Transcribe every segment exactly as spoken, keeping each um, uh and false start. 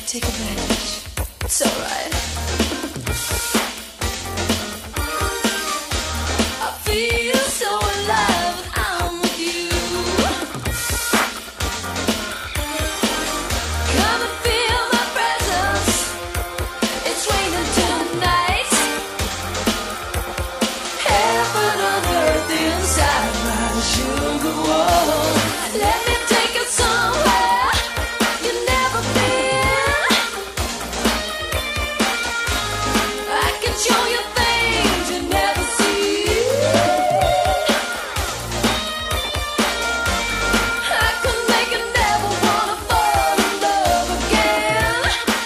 take advantage. It's alright. I feel so alive when I'm with you. Come and feel my presence. It's raining tonight. Heaven on earth inside my sugar wall. Let me take you somewhere you've never been. I can show you things you never see. I can make you never wanna fall in love again.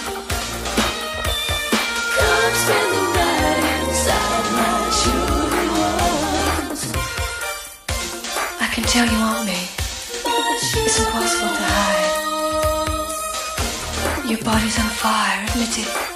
Come spend the night inside my sugar walls. I can tell you want me. It's impossible to hide. Your body's on fire, admit it.